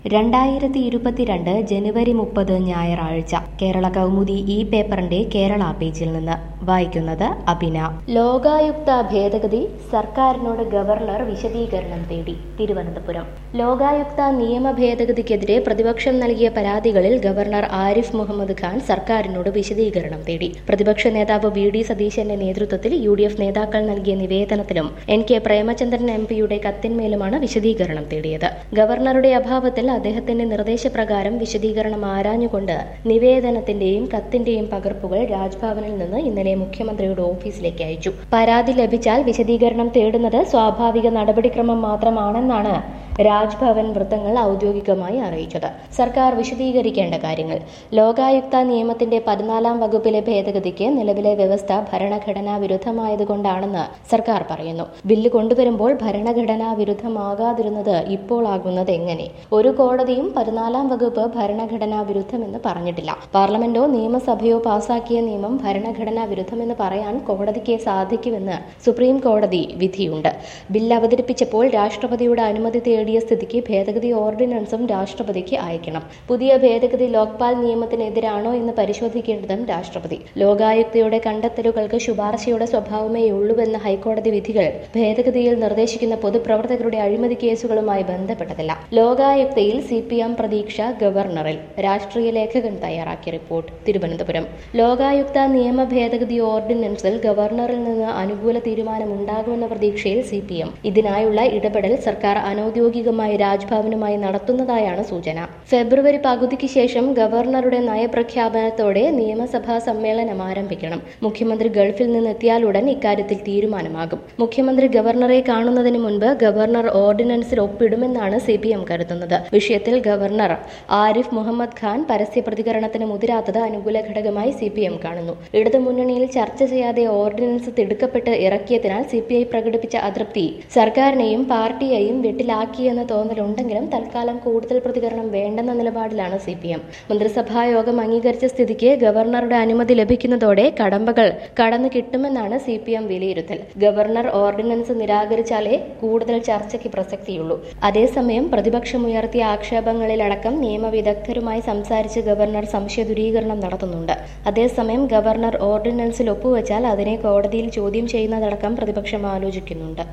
2022 ജനുവരി 30 ഞായറാഴ്ച കേരള കൗമുദി ഈ പേപ്പറിന്റെ കേരള പേജിൽ നിന്ന് വായിക്കുന്നത് അഭിന. ലോകായുക്ത ഭേദഗതി സർക്കാരിനോട് ഗവർണർ വിശദീകരണം തേടി. തിരുവനന്തപുരം. ലോകായുക്ത നിയമ ഭേദഗതിക്കെതിരെ പ്രതിപക്ഷം നൽകിയ പരാതികളിൽ ഗവർണർ ആരിഫ് മുഹമ്മദ് ഖാൻ സർക്കാരിനോട് വിശദീകരണം തേടി. പ്രതിപക്ഷ നേതാവ് വി ഡി സതീശന്റെ നേതൃത്വത്തിൽ UDF നേതാക്കൾ നൽകിയ നിവേദനത്തിലും NK പ്രേമചന്ദ്രൻ MP-യുടെ കത്തിന്മേലുമാണ് വിശദീകരണം തേടിയത്. ഗവർണറുടെ അഭാവത്തിൽ അദ്ദേഹത്തിന്റെ നിർദ്ദേശപ്രകാരം വിശദീകരണം ആരാഞ്ഞുകൊണ്ട് നിവേദനത്തിന്റെയും കത്തിന്റെയും പകർപ്പുകൾ രാജ്ഭവനിൽ നിന്ന് ഇന്നലെ മുഖ്യമന്ത്രിയുടെ ഓഫീസിലേക്ക് അയച്ചു. പരാതി ലഭിച്ചാൽ വിശദീകരണം തേടുന്നത് സ്വാഭാവിക നടപടിക്രമം മാത്രമാണെന്നാണ് രാജ്ഭവൻ വൃത്തങ്ങൾ ഔദ്യോഗികമായി അറിയിച്ചത്. സർക്കാർ വിശദീകരിക്കേണ്ട കാര്യങ്ങൾ. ലോകായുക്ത നിയമത്തിന്റെ 14-ാം വകുപ്പിലെ ഭേദഗതിക്ക് നിലവിലെ വ്യവസ്ഥ ഭരണഘടനാ വിരുദ്ധമായതുകൊണ്ടാണെന്ന് സർക്കാർ പറയുന്നു. ബില്ല് കൊണ്ടുവരുമ്പോൾ ഭരണഘടനാ വിരുദ്ധമാകാതിരുന്നത് ഇപ്പോൾ ആകുന്നത് എങ്ങനെ? ഒരു കോടതിയും 14-ാം വകുപ്പ് ഭരണഘടനാ വിരുദ്ധമെന്ന് പറഞ്ഞിട്ടില്ല. പാർലമെന്റോ നിയമസഭയോ പാസാക്കിയ നിയമം ഭരണഘടനാ വിരുദ്ധമെന്ന് പറയാൻ കോടതിക്ക് സാധിക്കുമെന്ന് സുപ്രീം കോടതി വിധിയുണ്ട്. ബില്ല് അവതരിപ്പിച്ചപ്പോൾ രാഷ്ട്രപതിയുടെ അനുമതി തേടിയ സ്ഥിതിക്ക് ഭേദഗതി ഓർഡിനൻസും രാഷ്ട്രപതിക്ക് അയക്കണം. പുതിയ ഭേദഗതി ലോക്പാൽ നിയമത്തിനെതിരാണോ എന്ന് പരിശോധിക്കേണ്ടതും രാഷ്ട്രപതി. ലോകായുക്തയുടെ കണ്ടെത്തലുകൾക്ക് ശുപാർശയുടെ സ്വഭാവമേ ഉള്ളൂവെന്ന ഹൈക്കോടതി വിധികൾ ഭേദഗതിയിൽ നിർദ്ദേശിക്കുന്ന പൊതുപ്രവർത്തകരുടെ അഴിമതി കേസുകളുമായി ബന്ധപ്പെട്ടതല്ല. ലോകായുക്തയിൽ CPM പ്രതീക്ഷ ഗവർണറിൽ. രാഷ്ട്രീയ ലേഖകൻ തയ്യാറാക്കിയ റിപ്പോർട്ട്. തിരുവനന്തപുരം. ലോകായുക്ത നിയമ ഭേദഗതി ഓർഡിനൻസിൽ ഗവർണറിൽ നിന്ന് അനുകൂല തീരുമാനമുണ്ടാകുമെന്ന പ്രതീക്ഷയിൽ CPM. ഇതിനായുള്ള ഇടപെടൽ സർക്കാർ അനൌദ്യോഗികമായി രാജ്ഭവനുമായി നടത്തുന്നതായാണ് സൂചന. ഫെബ്രുവരി പകുതിക്ക് ശേഷം ഗവർണറുടെ നയപ്രഖ്യാപനത്തോടെ നിയമസഭാ സമ്മേളനം ആരംഭിക്കണം. മുഖ്യമന്ത്രി ഗൾഫിൽ നിന്നെത്തിയാലുടൻ ഇക്കാര്യത്തിൽ തീരുമാനമാകും. മുഖ്യമന്ത്രി ഗവർണറെ കാണുന്നതിന് മുൻപ് ഗവർണർ ഓർഡിനൻസിൽ ഒപ്പിടുമെന്നാണ് CPM കരുതുന്നത്. വിഷയത്തിൽ ഗവർണർ ആരിഫ് മുഹമ്മദ് ഖാൻ പരസ്യ പ്രതികരണത്തിന് മുതിരാത്തത് അനുകൂല ഘടകമായി CPM കാണുന്നു. ഇടതുമുന്നണിയിൽ ചർച്ച ചെയ്യാതെ ഓർഡിനൻസ് തിടുക്കപ്പെട്ട് ഇറക്കിയതിനാൽ CPI പ്രകടിപ്പിച്ച അതൃപ്തി സർക്കാരിനെയും പാർട്ടിയെയും വെട്ടിലാക്കിയെന്ന തോന്നലുണ്ടെങ്കിലും തൽക്കാലം കൂടുതൽ പ്രതികരണം വേണ്ടെന്ന നിലപാടിലാണ് CPM. മന്ത്രിസഭായോഗം അംഗീകരിച്ച സ്ഥിതിക്ക് ഗവർണറുടെ അനുമതി ലഭിക്കുന്നതോടെ കടമ്പകൾ കടന്നു കിട്ടുമെന്നാണ് CPM വിലയിരുത്തൽ. ഗവർണർ ഓർഡിനൻസ് നിരാകരിച്ചാലേ കൂടുതൽ ചർച്ചയ്ക്ക് പ്രസക്തിയുള്ളൂ. അതേസമയം പ്രതിപക്ഷമുയർത്തിയ ആക്ഷേപങ്ങളിലടക്കം നിയമവിദഗ്ധരുമായി സംസാരിച്ച് ഗവർണർ സംശയ ദൂരീകരണം നടത്തുന്നുണ്ട്. അതേസമയം ഗവർണർ ഓർഡിനൻസിൽ ഒപ്പുവെച്ചാൽ അതിനെ കോടതിയിൽ ചോദ്യം ചെയ്യുന്നതടക്കം പ്രതിപക്ഷം ആലോചിക്കുന്നുണ്ട്.